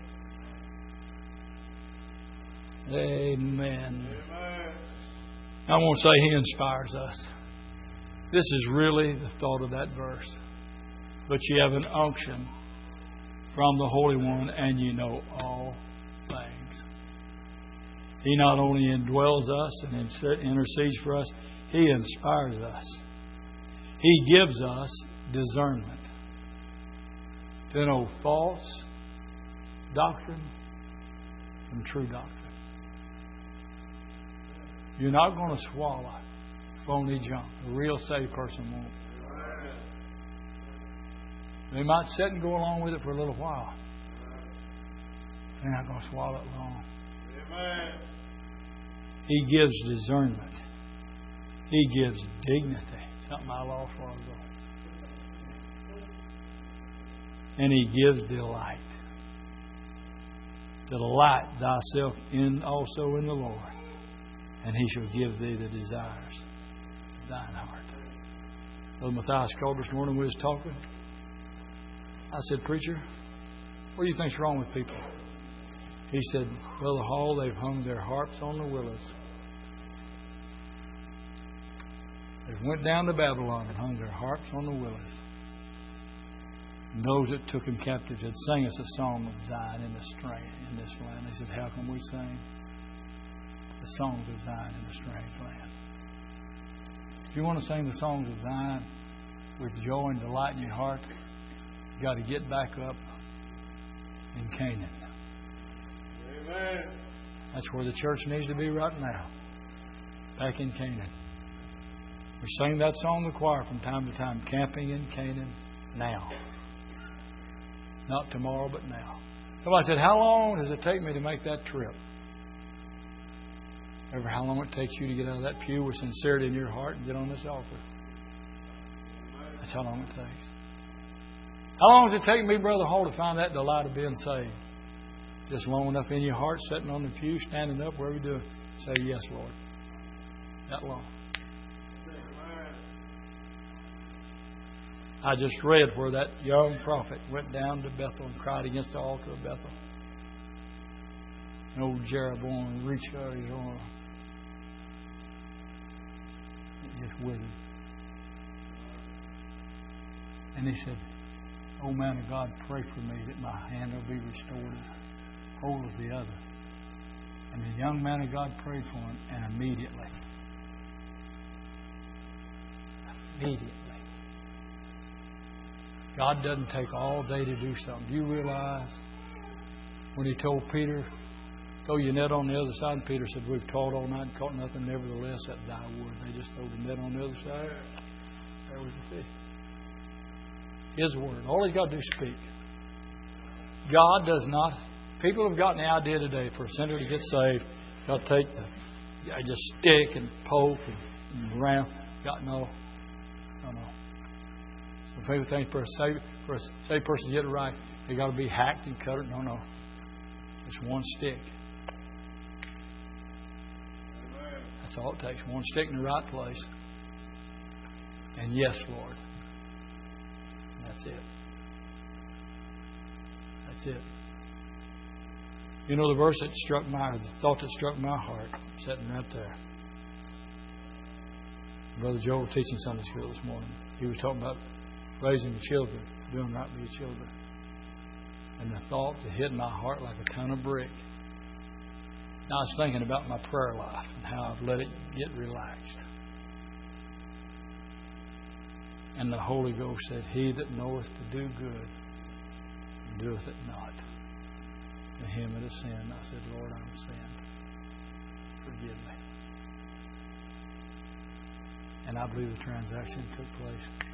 B: Amen. I won't say He inspires us. This is really the thought of that verse. But you have an unction from the Holy One, and you know all things. He not only indwells us and intercedes for us, He inspires us. He gives us discernment to know false doctrine from true doctrine. You're not going to swallow phony junk. A real saved person won't. They might sit and go along with it for a little while. They're not going to swallow it long. He gives discernment. He gives dignity. Something I lost a while ago. And He gives delight. Delight thyself also in the Lord, and He shall give thee the desires of thine heart. Brother Matthias called this morning. We was talking. I said, "Preacher, what do you think's wrong with people?" He said, "Brother Hall, they've hung their harps on the willows. They went down to Babylon and hung their harps on the willows. And those that took them captive had sang us a song of Zion in this land." They said, "How can we sing the songs of Zion in a strange land?" If you want to sing the songs of Zion with joy and delight in your heart, you've got to get back up in Canaan. Amen. That's where the church needs to be right now. Back in Canaan. We sing that song in the choir from time to time. Camping in Canaan now. Not tomorrow, but now. Somebody said, "How long does it take me to make that trip?" Ever how long it takes you to get out of that pew with sincerity in your heart and get on this altar? That's how long it takes. How long does it take me, Brother Hall, to find that delight of being saved? Just long enough in your heart, sitting on the pew, standing up, wherever you do it, say, "Yes, Lord." That long. I just read where that young prophet went down to Bethel and cried against the altar of Bethel. And old Jeroboam reached out his arm. It just withered. And he said, "Oh man of God, pray for me that my hand will be restored as whole as the other." And the young man of God prayed for him, and immediately, God doesn't take all day to do something. Do you realize when He told Peter, "Throw your net on the other side," and Peter said, "We've toiled all night and caught nothing. Nevertheless, at thy word." They just threw the net on the other side. There was the fish. His word. All He's got to do is speak. God does not. People have gotten the idea today for a sinner to get saved, got to take just stick and poke and ram. No. Some people think for a saved person to get it right, they got to be hacked and cut. No. It's one stick. That's all it takes. One stick in the right place. And yes, Lord. And that's it. That's it. You know the verse that struck the thought that struck my heart, sitting right there. Brother Joel was teaching Sunday school this morning. He was talking about raising the children, doing right by your children. And the thought that hit my heart like a ton of brick. Now I was thinking about my prayer life and how I've let it get relaxed. And the Holy Ghost said, "He that knoweth to do good and doeth it not, to him it is sin." I said, "Lord, I'm sinned. Forgive me." And I believe the transaction took place.